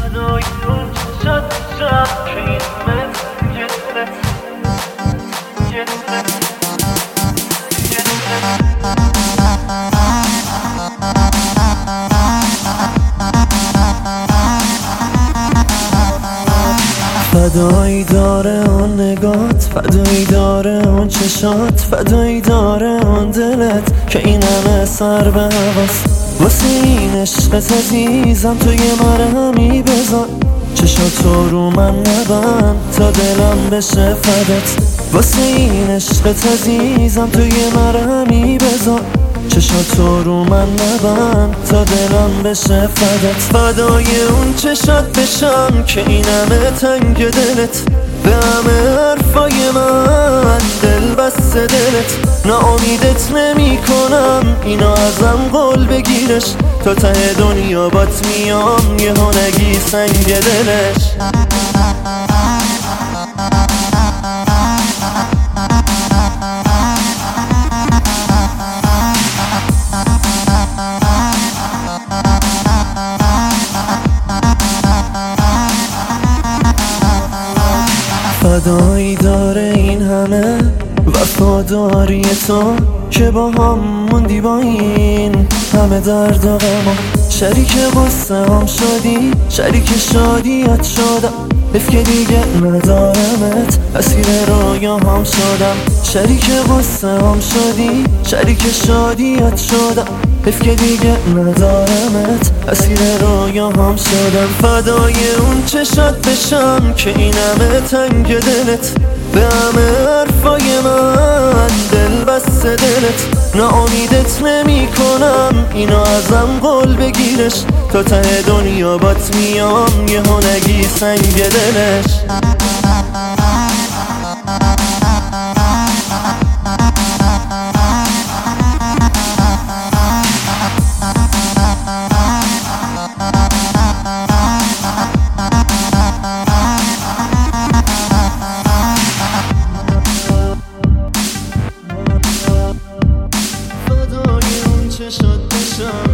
فدای اون چشات شد که این من جدت فدایی داره اون نگات، فدایی داره اون چشات، فدایی داره اون دلت که این همه سر به هواست. واسه این عشقت عزیزم تو یه مرهمی بذار، چشاتو رو من نبند تا دلم بشه فدات. واسه این عشقت عزیزم تو یه مرهمی بذار، چشاتو رو من نبند تا دلم بشه فدات. فدای اون چشات بشم که این همه تنگ دلت، به همه حرفای من دل بسته دلت. ناامیدت نمی کنم اینو ازم قول بگیرش، تا ته دنیا بات میام یه هنگی سنگ دلش. فدایی داره این همه وفاداری تو که با هم موندی با این همه درد و غما. شریک غصه هم شدی، شریک شادیت شدم، حیف که دیگه ندارمت، اسیر رویا هم شدم. شریک غصه هم شدی، شریک شادیت شدم، حیف که دیگه ندارمت، اسیر رویا هم شدم. فدای اون چشات بشم که این همه تنگ دلت، به همه حرفای من دل بسته دلت. ناامیدت نمی کنم اینو ازم قول بگیرش، تا ته دنیا بات میام یه هنگی سنگ دلش. فدای اون چشات بشم